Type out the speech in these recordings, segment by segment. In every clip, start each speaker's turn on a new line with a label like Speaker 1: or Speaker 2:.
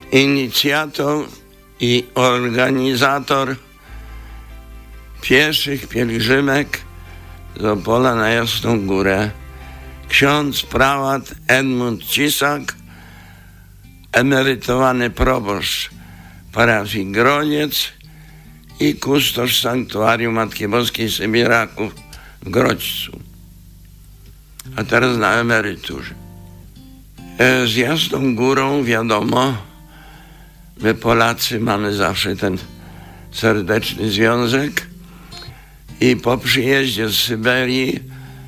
Speaker 1: inicjator i organizator pieszych pielgrzymek z Opola na Jasną Górę, ksiądz prałat Edmund Cisak, emerytowany proboszcz parafii Grodziec i kustosz sanktuarium Matki Boskiej Sybiraków w Grodźcu, a teraz na emeryturze. Z Jasną Górą wiadomo, my Polacy mamy zawsze ten serdeczny związek i po przyjeździe z Syberii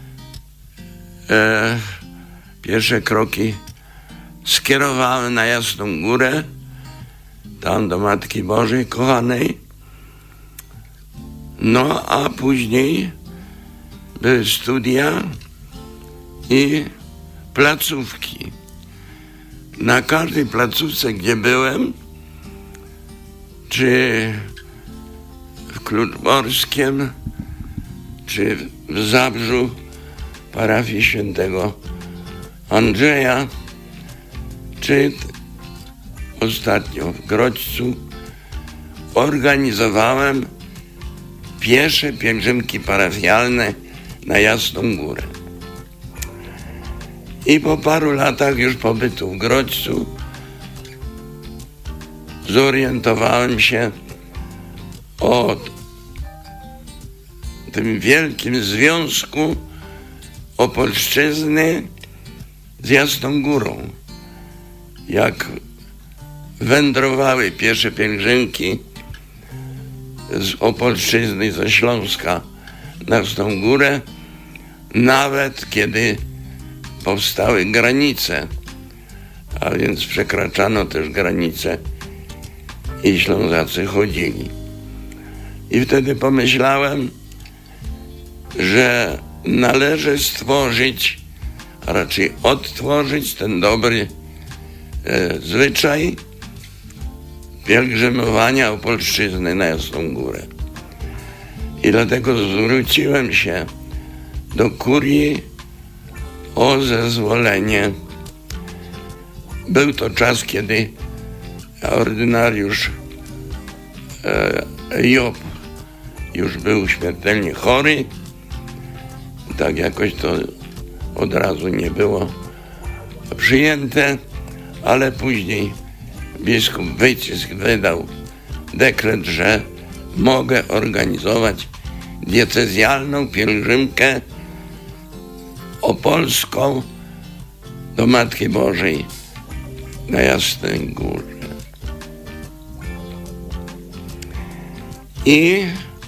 Speaker 1: pierwsze kroki skierowałem na Jasną Górę, tam do Matki Bożej Kochanej. No a później były studia i placówki. Na każdej placówce, gdzie byłem, czy w Kluczborskiem, czy w Zabrzu, parafii świętego Andrzeja, czy ostatnio w Grodźcu, organizowałem piesze pielgrzymki parafialne na Jasną Górę. I po paru latach już pobytu w Grodźcu zorientowałem się o tym wielkim związku Opolszczyzny z Jasną Górą. Jak wędrowały piesze pielgrzymki z Opolszczyzny, ze Śląska na Jasną Górę, nawet kiedy powstały granice, a więc przekraczano też granice i Ślązacy chodzili. I wtedy pomyślałem, że należy stworzyć, a raczej odtworzyć ten dobry zwyczaj pielgrzymowania Opolszczyzny na Jasną Górę. I dlatego zwróciłem się do kurii o zezwolenie. Był to czas, kiedy ordynariusz Job już był śmiertelnie chory. Tak jakoś to od razu nie było przyjęte, ale później biskup Wycisk wydał dekret, że mogę organizować diecezjalną pielgrzymkę opolską do Matki Bożej na Jasnej Górze. I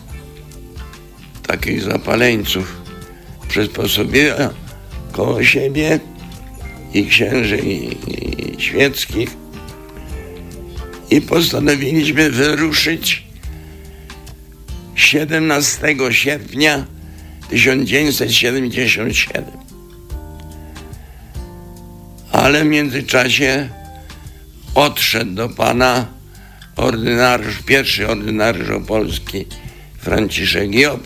Speaker 1: takich zapaleńców przysposobiłem koło siebie i księży, i świeckich, i postanowiliśmy wyruszyć 17 sierpnia 1977. Ale w międzyczasie odszedł do Pana ordynariusz, pierwszy ordynariusz opolski Franciszek Job,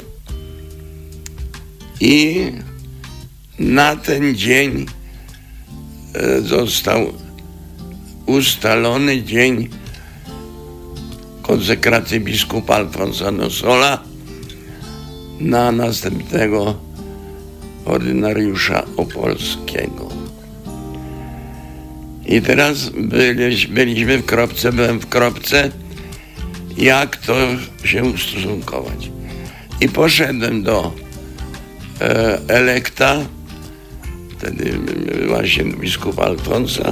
Speaker 1: i na ten dzień został ustalony dzień konsekracji biskupa Alfonsa Nossola na następnego ordynariusza opolskiego. I teraz byliśmy w kropce, byłem w kropce, jak to się ustosunkować. I poszedłem do elekta, wtedy właśnie biskupa Alfonsa,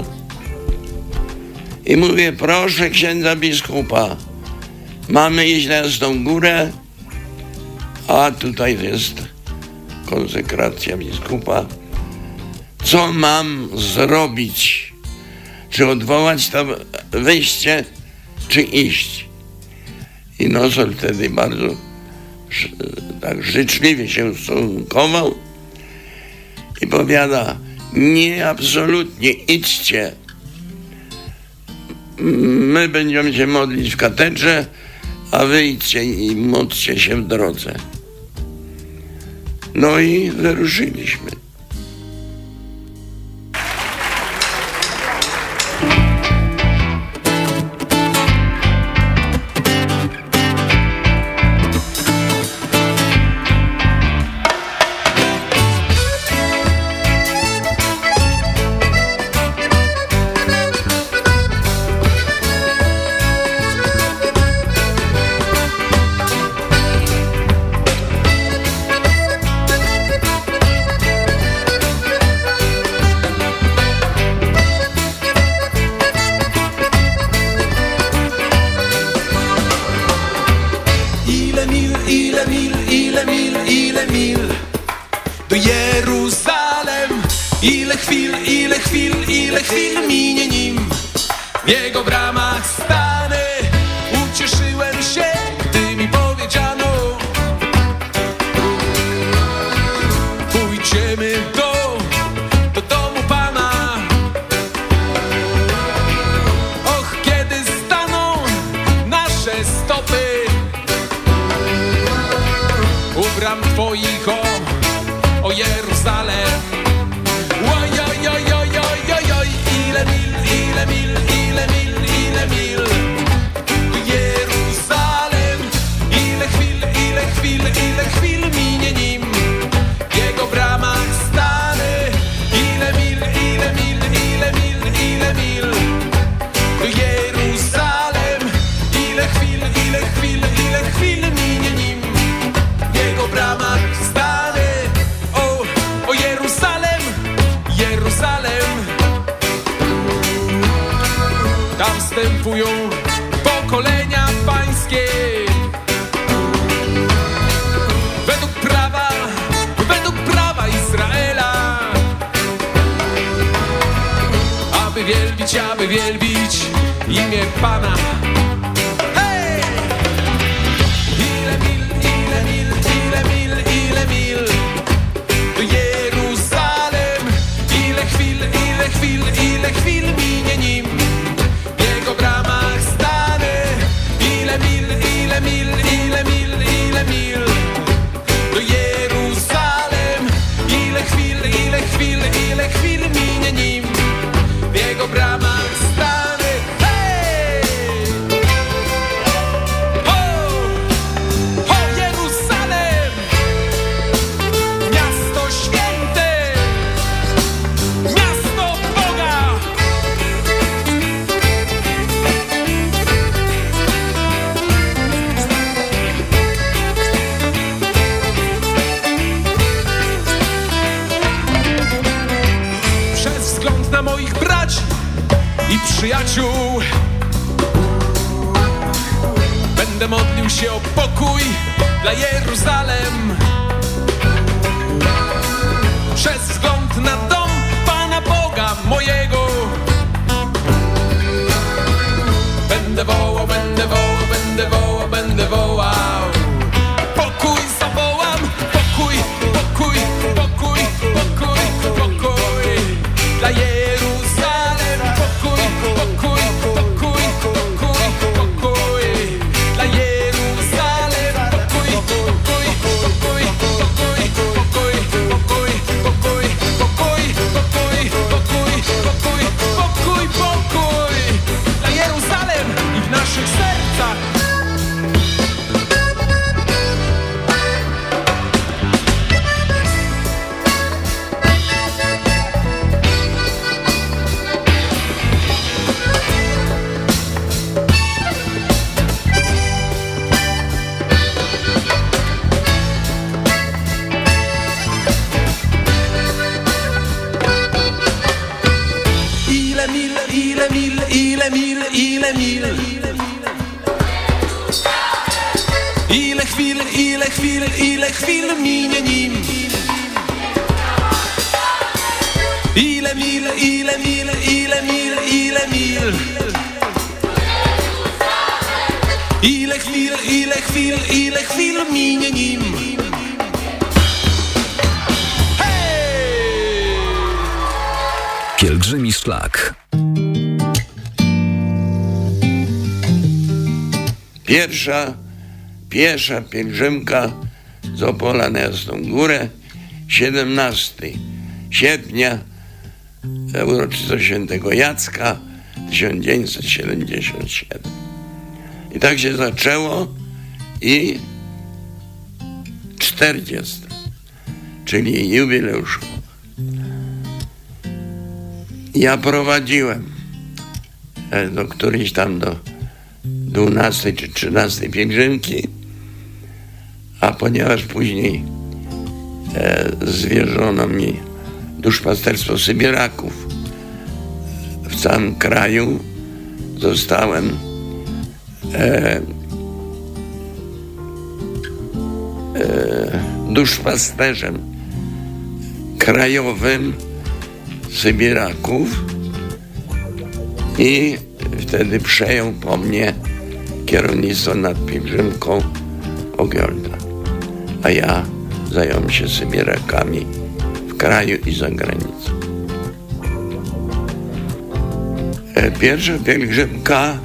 Speaker 1: i mówię: proszę księdza biskupa, mamy iść na Jasną Górę, a tutaj jest konsekracja biskupa. Co mam zrobić? Czy odwołać to wyjście, czy iść? I Nossol wtedy bardzo tak życzliwie się ustosunkował i powiada: nie, absolutnie, idźcie. My będziemy się modlić w katedrze, a wy idźcie i módlcie się w drodze. No i wyruszyliśmy.
Speaker 2: ile chwil minie nim. W jego bramach stanę, ucieszyłem się, gdy mi powiedziano: pójdziemy do domu Pana. Och, kiedy staną nasze stopy u bram Twoich, o Jeruzalem. Oj, oj, oj, oj, oj, oj, oj, ile mil do Jeruzalem. Ile chwil minie nim. W jego bramach stanę. Ile mil do Jeruzalem. Ile chwil minie nim. W jego bramach stanę. O Jeruzalem, Jeruzalem. Tam wstępują pokolenia pańskie. Według prawa Izraela. Aby wielbić imię Pana. Hej! Ile mil do Jeruzalem. Ile chwil minie nim. W jego bramach stanę. Ile mil do Jeruzalem. Ile chwil minie nim. W jego bramach stanę. Hej! O Jeruzalem, miasto święte, miasto Boga. Przez wzgląd na moich braci i przyjaciół będę modlił się o pokój dla Jeruzalem. Przez wzgląd na dom Pana Boga mojego będę wołał. Pokój zawołam, pokój dla Jeruzalem. Pokój dla Jeruzalem. Pokój dla Jeruzalem i w naszych sercach. Ile chwil minie nim. Ile mil Ile chwil minie nim. Hej!
Speaker 3: Pielgrzymi szlak.
Speaker 1: Pierwsza piesza pielgrzymka z Opola na Jasną Górę, 17 sierpnia, uroczystość świętego Jacka, 1977. I tak się zaczęło i 40, czyli jubileusz. Ja prowadziłem do którejś tam do 12 czy 13 pielgrzymki, a ponieważ później zwierzono mi duszpasterstwo Sybieraków w całym kraju, zostałem duszpasterzem krajowym Sybiraków i wtedy przejął po mnie kierownictwo nad pielgrzymką Ogiolda, a ja zająłem się Sybirakami w kraju i za granicą. Pierwsza pielgrzymka,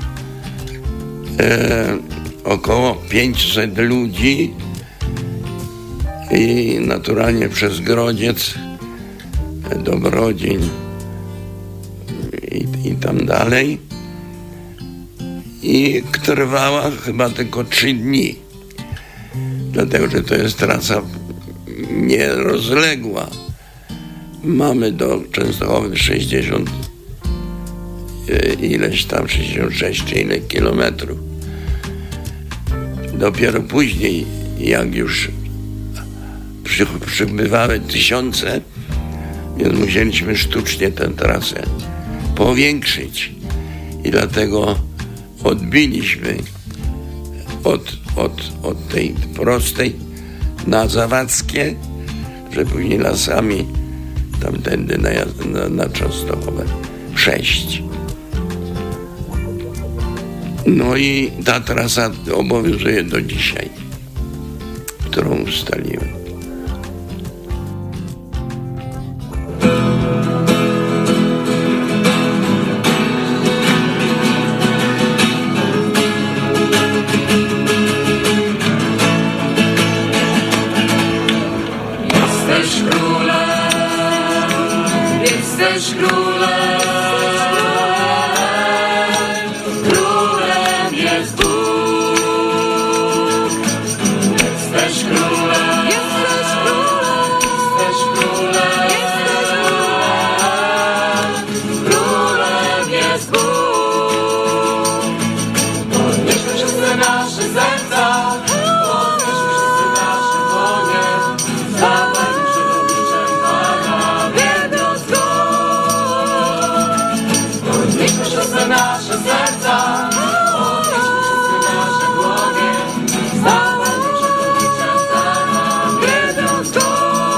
Speaker 1: około 500 ludzi i naturalnie przez Grodziec, Dobrodzień i tam dalej. I trwała chyba tylko 3 dni, dlatego że to jest trasa nierozległa. Mamy do Częstochowy 60 ileś tam, 66 czy ile kilometrów. Dopiero później, jak już przybywały tysiące, więc musieliśmy sztucznie tę trasę powiększyć i dlatego odbiliśmy od tej prostej na Zawadzkie, że później lasami tamtędy na Częstochowę przejść. No i ta trasa obowiązuje do dzisiaj, którą ustaliłem.
Speaker 3: Jesteś królem, królem jest Bóg. Jesteś królem, jesteś królem, królem jest Bóg. Podnieśmy wszyscy nasze serca, podnieśmy wszyscy nasze dłonie, zdawajmy się obliczem Pana, wielbiąc Go. Podnieśmy wszyscy nasze serca, podnieśmy wszyscy nasze dłonie, zdawajmy się obliczem Pana, wielbiąc Go.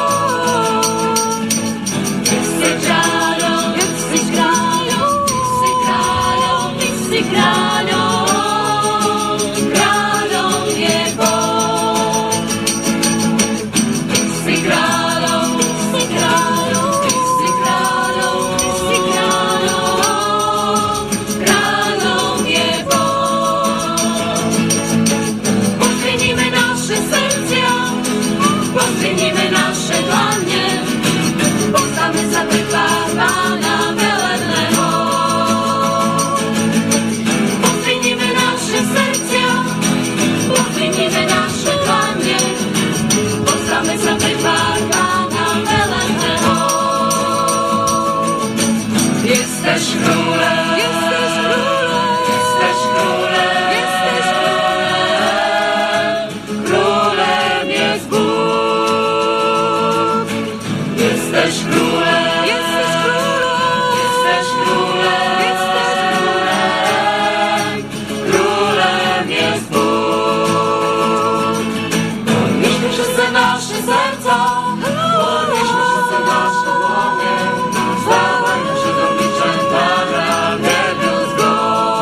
Speaker 3: Wszyscy grają, wszyscy grają, wszyscy grają, wszyscy grają, grają Jego. Wszyscy grają, wszyscy grają, wszyscy grają, wszyscy grają, grają Jego. Pozwinimy nasze serca, pozwinimy nasze dłonie, postamy za wyparwana Betlemo. Pozwinimy nasze serca, pozwinimy nasze dłonie, postamy za wyparwana Betlemo. Jesteś królem, jesteś królem, jesteś królem, jesteś królem, królem jest Bóg. Jesteś królem, jesteś królem, jesteś królem, jesteś królem, królem jest Bóg. Podnieśmy wszyscy nasze serca, podnieśmy wszyscy nasze dłonie, zdawajmy się do obliczem Pana, wielbiąc Go.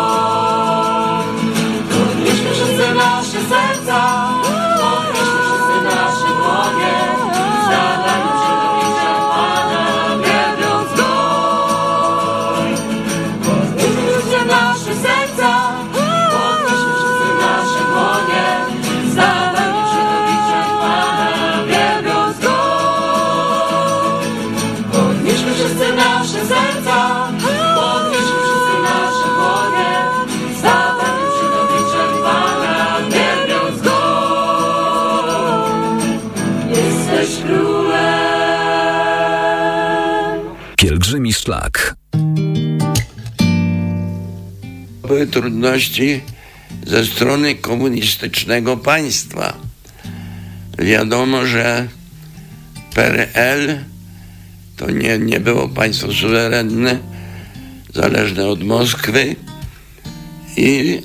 Speaker 3: Podnieśmy wszyscy nasze serca, podnieśmy wszyscy nasze dłonie, zdawajmy się do obliczem Pana, wielbiąc Go. Podnieśmy wszyscy nasze serca, podnieśmy wszyscy nasze dłonie, zdawajmy się do obliczem Pana, wielbiąc Go. Podnieśmy wszyscy nasze serca, podnieśmy wszyscy nasze dłonie, zdawajmy się do obliczem Pana, wielbiąc Go. Jesteś królem.
Speaker 4: Pielgrzymi szlak.
Speaker 1: Były trudności ze strony komunistycznego państwa. Wiadomo, że PRL to nie było państwo suwerenne, zależne od Moskwy i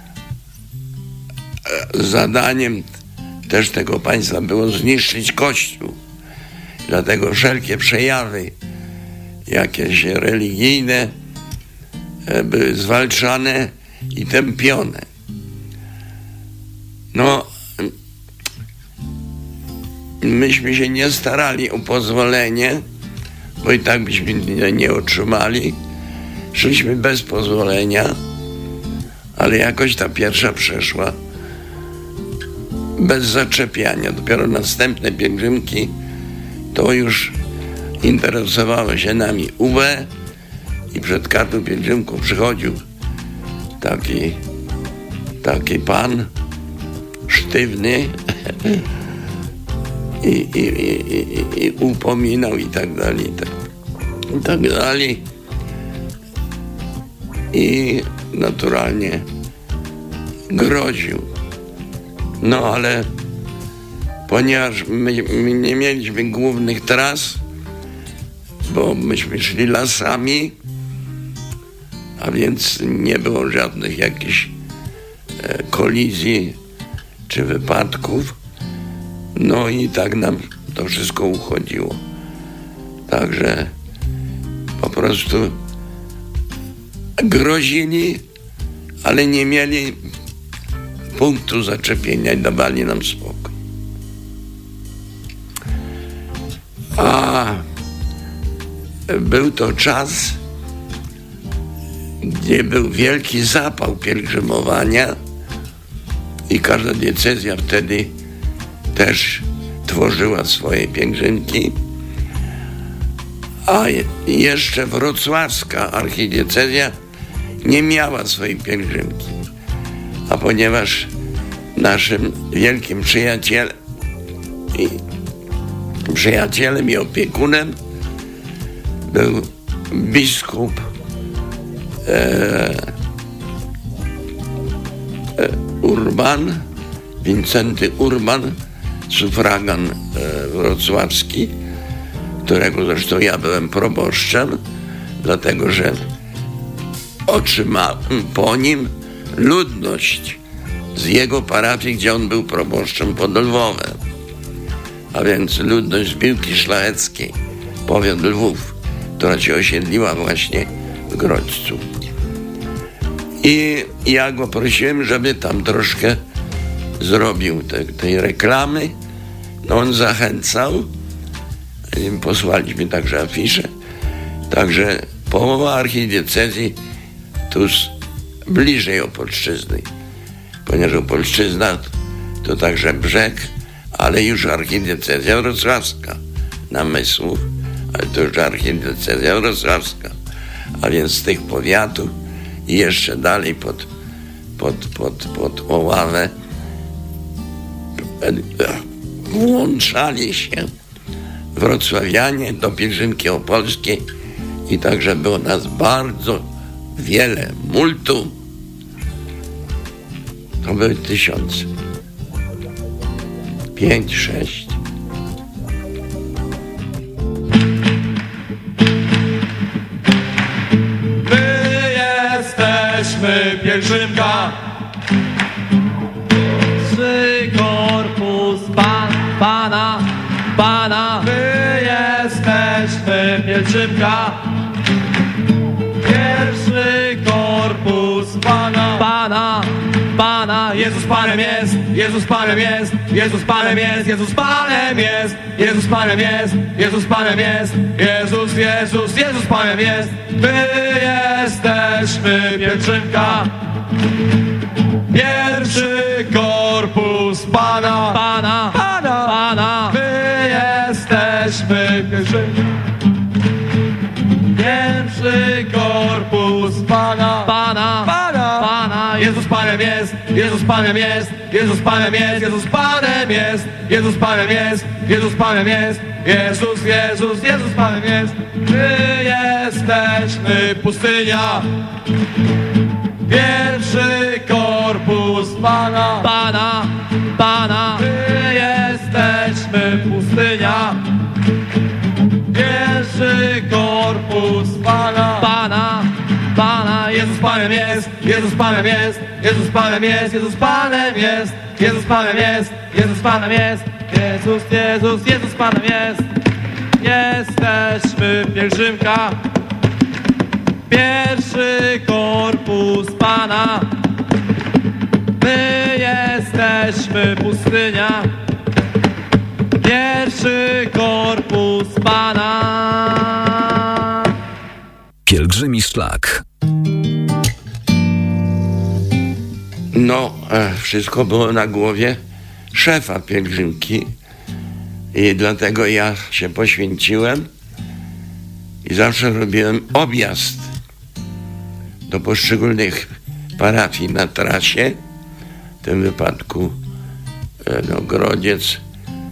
Speaker 1: zadaniem też tego państwa było zniszczyć Kościół. Dlatego wszelkie przejawy jakieś religijne były zwalczane i tępione. No, myśmy się nie starali o pozwolenie, bo i tak byśmy nie otrzymali. Szliśmy bez pozwolenia, ale jakoś ta pierwsza przeszła bez zaczepiania. Dopiero następne pielgrzymki to już interesowało się nami UB i przed każdą pielgrzymką przychodził taki pan sztywny i upominał i tak dalej. I naturalnie groził. No ale ponieważ my nie mieliśmy głównych tras, bo myśmy szli lasami, a więc nie było żadnych jakichś kolizji czy wypadków, no i tak nam to wszystko uchodziło. Także po prostu grozili, ale nie mieli punktu zaczepienia i dawali nam spokój. A był to czas, gdzie był wielki zapał pielgrzymowania i każda diecezja wtedy też tworzyła swoje pielgrzymki, a jeszcze wrocławska archidiecezja nie miała swojej pielgrzymki. A ponieważ naszym wielkim przyjacielem i opiekunem był biskup Urban, Wincenty Urban, sufragan wrocławski, którego zresztą ja byłem proboszczem, dlatego że otrzymałem po nim ludność z jego parafii, gdzie on był proboszczem pod Lwowem, a więc ludność z Piłki Szlacheckiej, powiat Lwów, która się osiedliła właśnie w Grodźcu. I ja go prosiłem, żeby tam troszkę zrobił tej reklamy. No on zachęcał, posłaliśmy także afisze, także połowa archidiecezji tu bliżej Opolszczyzny, ponieważ Opolszczyzna to także Brzeg, ale już archidiecezja wrocławska, Namysłów, ale to już archidiecezja wrocławska, a więc z tych powiatów i jeszcze dalej pod Oławę włączali się wrocławianie do pielgrzymki opolskiej i także było nas bardzo wiele, multum. To były 1000. 5, 6.
Speaker 2: My jesteśmy pielgrzymka,
Speaker 3: Pierwszy korpus Pana.
Speaker 2: my jesteśmy pielgrzymka,
Speaker 3: Pierwszy korpus Pana.
Speaker 2: Jezus Panem jest, Jezus Panem jest, Jezus Panem jest, Jezus Panem jest, Jezus Panem jest, Jezus Panem jest, Jezus Panem jest. My jesteśmy pielgrzymka, pierwszy korpus Pana. My jesteśmy pielgrzymka,
Speaker 3: Pierwszy korpus Pana.
Speaker 2: Jezus Panem jest, Jezus Panem jest, Jezus Panem jest, Jezus Panem jest, Jezus Panem jest, Jezus Panem jest, Jezus Panem jest. My jesteśmy pustynia, pierwszy korpus Pana. My jesteśmy pustynia, pierwszy korpus Pana. Jezus Panem jest, Jezus Panem jest, Jezus Panem jest, Jezus Panem jest, Jezus Panem jest, Jezus Panem jest,
Speaker 3: Jezus Panem jest.
Speaker 2: jesteśmy w pielgrzymkach, pierwszy korpus Pana. My jesteśmy pustynia, pierwszy korpus Pana.
Speaker 4: Pielgrzymi szlak.
Speaker 1: No, wszystko było na głowie szefa pielgrzymki i dlatego ja się poświęciłem i zawsze robiłem objazd do poszczególnych parafii na trasie, w tym wypadku Grodziec,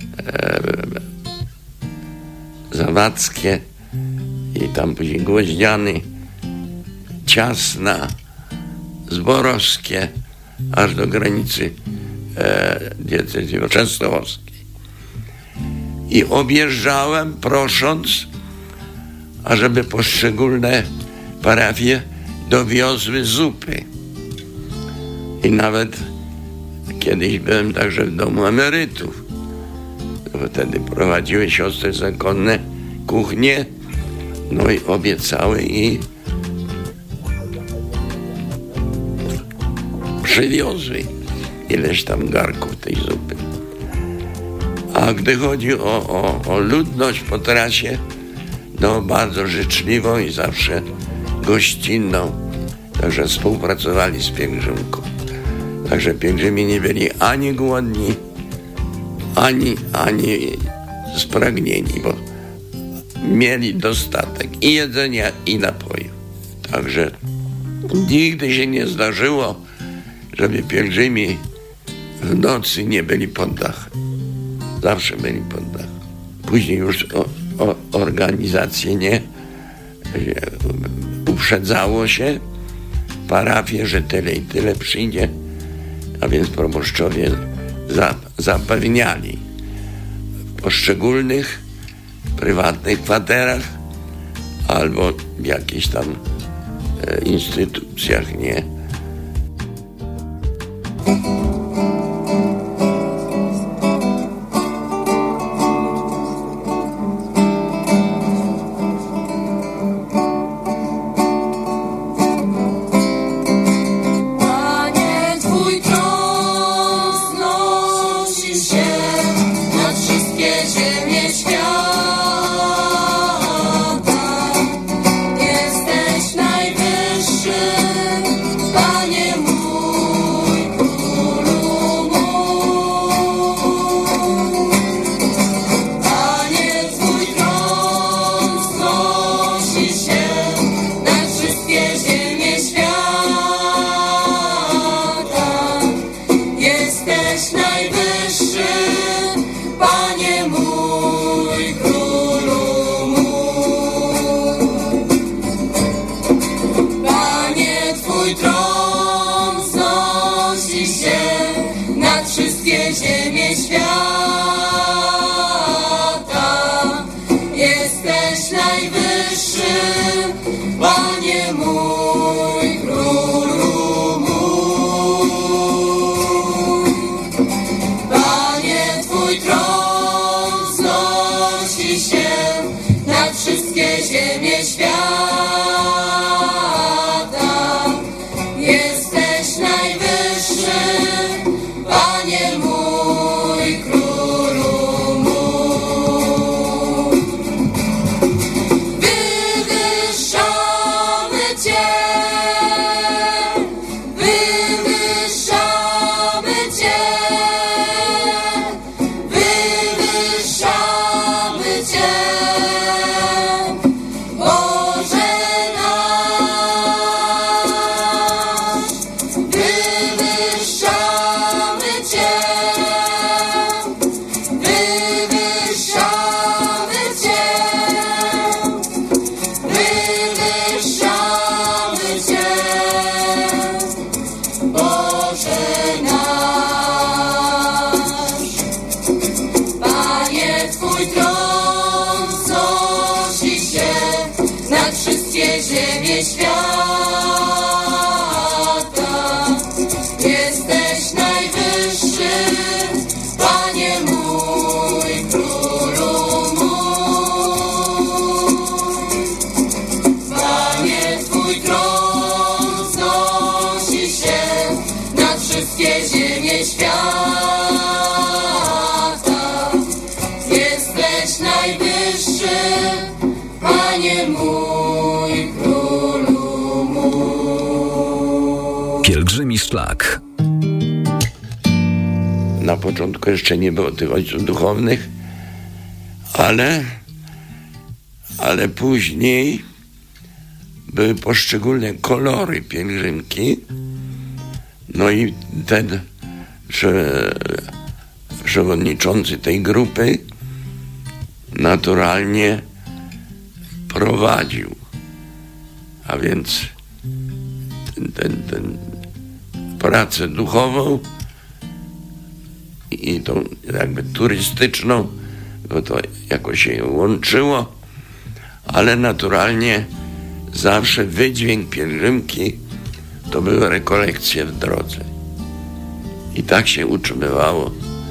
Speaker 1: Zawadzkie i tam później Gwoździany, Ciasna, Zborowskie, aż do granicy diecezji częstochowskiej. I objeżdżałem, prosząc, ażeby poszczególne parafie dowiozły zupy. I nawet kiedyś byłem także w domu emerytów. Wtedy prowadziły siostry zakonne kuchnię, no i obiecały i przywiozły ileś tam garków tej zupy. A gdy chodzi o ludność po trasie, no bardzo życzliwą i zawsze gościnną, także współpracowali z pielgrzymką. Także pielgrzymi nie byli ani głodni, ani spragnieni, bo mieli dostatek i jedzenia, i napojów. Także nigdy się nie zdarzyło, żeby pielgrzymi w nocy nie byli pod dachem. Zawsze byli pod dachem. Później już organizację nie uprzedzało się parafie, że tyle i tyle przyjdzie, a więc proboszczowie zapewniali w poszczególnych prywatnych kwaterach albo w jakichś tam instytucjach, nie?
Speaker 3: Jesteś najwyższy, Panie mój król. Zbawienie świata. Jesteś najwyższy, Panie mój, Królu mój.
Speaker 4: Pielgrzymi szlak.
Speaker 1: Na początku jeszcze nie było tych ojców duchownych, ale później były poszczególne kolory pielgrzymki. No i ten przewodniczący tej grupy naturalnie prowadził. A więc ten pracę duchową i tą jakby turystyczną, bo to jakoś się łączyło, ale naturalnie zawsze wydźwięk pielgrzymki to były rekolekcje w drodze. I tak się utrzymywało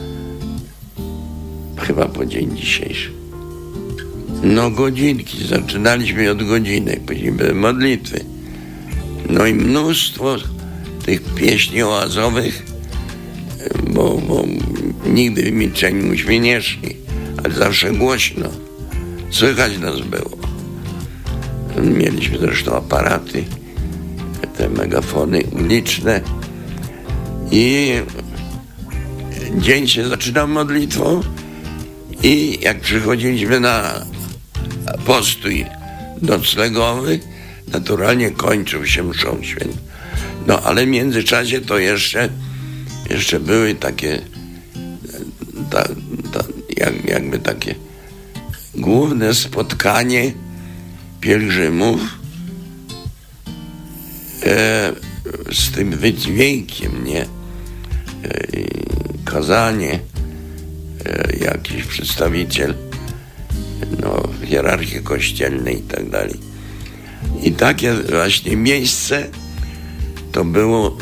Speaker 1: chyba po dzień dzisiejszy. No godzinki, zaczynaliśmy od godzinek, później były modlitwy. No i mnóstwo tych pieśni oazowych, bo nigdy w milczeniu myśmy nie szli, ale zawsze głośno. Słychać nas było. Mieliśmy zresztą aparaty, te megafony uliczne i dzień się zaczynał modlitwą i jak przychodziliśmy na postój noclegowy, naturalnie kończył się mszą świętą. No ale w międzyczasie to jeszcze były takie jakby takie główne spotkanie pielgrzymów z tym wydźwiękiem, nie? Kazanie, jakiś przedstawiciel hierarchii kościelnej i tak dalej. I takie właśnie miejsce to było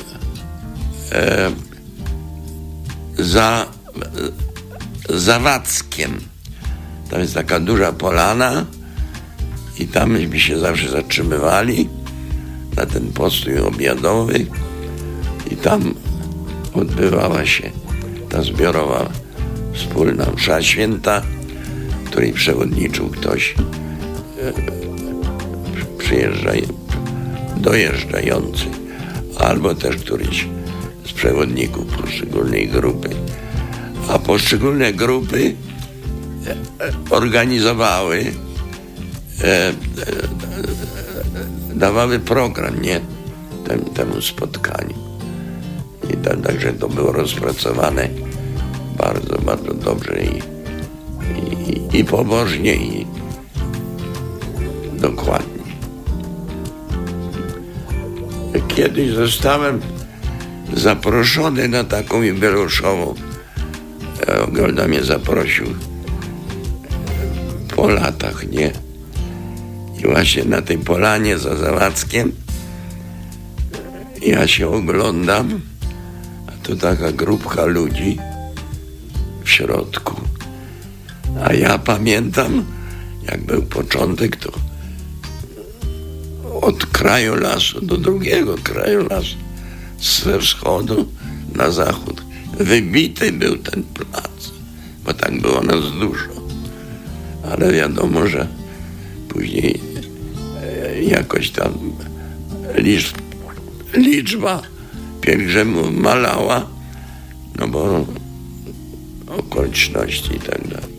Speaker 1: za Zawadzkiem. Tam jest taka duża polana i tam myśmy się zawsze zatrzymywali na ten postój obiadowy i tam odbywała się ta zbiorowa wspólna msza święta, której przewodniczył ktoś dojeżdżający, albo też któryś z przewodników poszczególnej grupy. A poszczególne grupy organizowały, dawały program, nie? Temu spotkaniu. I także to było rozpracowane bardzo, bardzo dobrze i pobożnie i dokładnie. Kiedyś zostałem zaproszony na taką jubileuszową. Golda mnie zaprosił po latach, nie? I właśnie na tej polanie za Zawadzkiem ja się oglądam, a tu taka grupka ludzi w środku. A ja pamiętam, jak był początek, to od kraju lasu do drugiego kraju lasu, ze wschodu na zachód. Wybity był ten plac, bo tak było nas dużo. Ale wiadomo, że później jakoś tam liczba pielgrzymów malała, no bo okoliczności i tak dalej.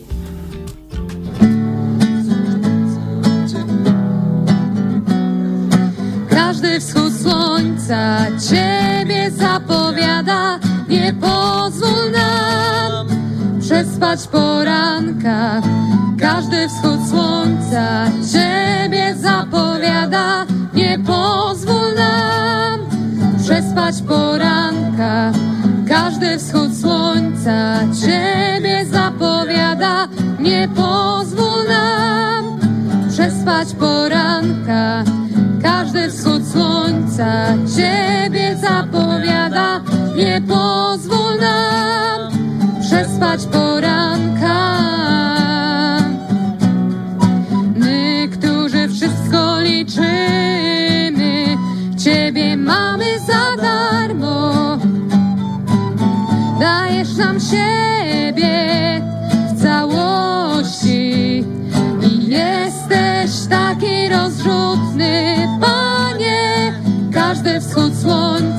Speaker 5: Każdy wschód słońca Ciebie zapowiada, nie pozwól nam przespać poranka. Każdy wschód słońca Ciebie zapowiada, nie pozwól nam przespać poranka. Każdy wschód słońca Ciebie zapowiada, nie pozwól nam przespać poranka. Każdy wschód słońca Ciebie zapowiada, nie pozwól nam przespać poranka. My, którzy wszystko liczymy, Ciebie mamy za darmo.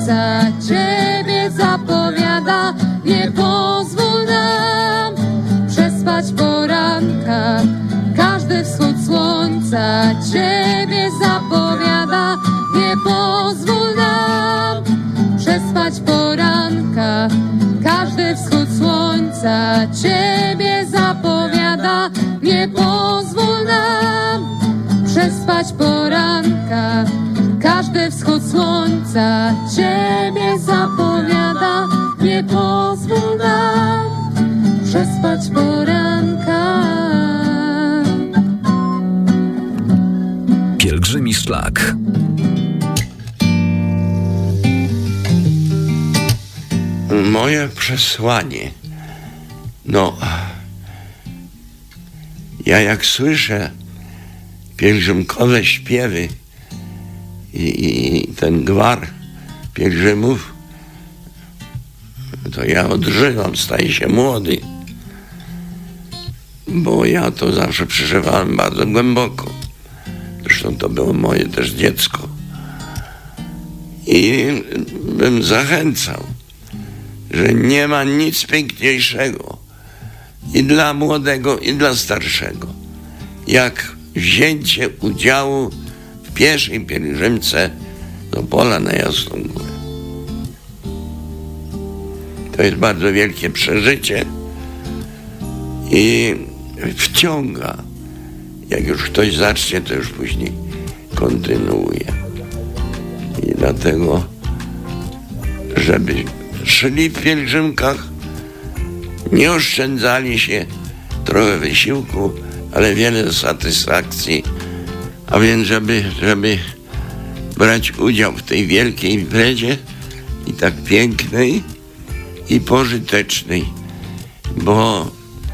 Speaker 5: słońca Ciebie zapowiada. Nie pozwól nam przespać poranka. Każdy wschód słońca Ciebie zapowiada. Nie pozwól nam przespać poranka. Każdy wschód słońca Ciebie zapowiada. Nie pozwól nam przespać poranka. Każdy wschód słońca Ciebie zapowiada. Nie pozwól nam przespać poranka.
Speaker 4: Pielgrzymi szlak.
Speaker 1: Moje przesłanie. Ja jak słyszę pielgrzymkowe śpiewy i ten gwar pielgrzymów, to ja odżywam, staję się młody, bo ja to zawsze przeżywałem bardzo głęboko. Zresztą to było moje też dziecko. I bym zachęcał, że nie ma nic piękniejszego i dla młodego, i dla starszego, jak wzięcie udziału w pierwszej pielgrzymce do Pola na Jasną Górę. To jest bardzo wielkie przeżycie i wciąga. Jak już ktoś zacznie, to już później kontynuuje. I dlatego, żeby szli w pielgrzymkach, nie oszczędzali się, trochę wysiłku, ale wiele satysfakcji, a więc żeby brać udział w tej wielkiej imprezie i tak pięknej i pożytecznej, bo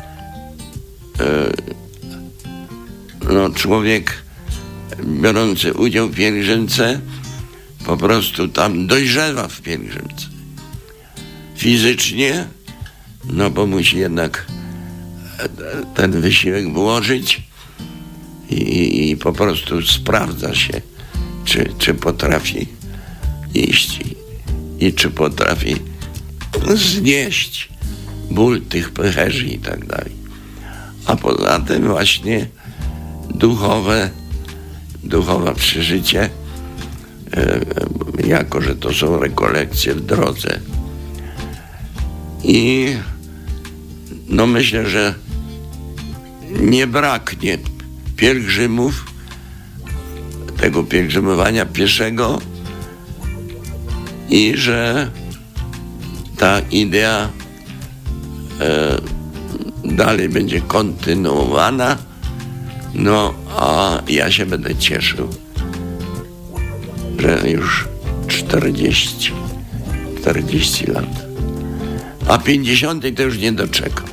Speaker 1: człowiek biorący udział w pielgrzymce po prostu tam dojrzewa w pielgrzymce. Fizycznie, bo musi jednak ten wysiłek włożyć i po prostu sprawdza się, czy potrafi iść i czy potrafi znieść ból tych pęcherzy i tak dalej. A poza tym właśnie duchowe przeżycie, jako że to są rekolekcje w drodze. I myślę, że nie braknie pielgrzymów, tego pielgrzymowania pieszego i że ta idea dalej będzie kontynuowana, a ja się będę cieszył, że już 40 lat, a 50 to już nie doczekam.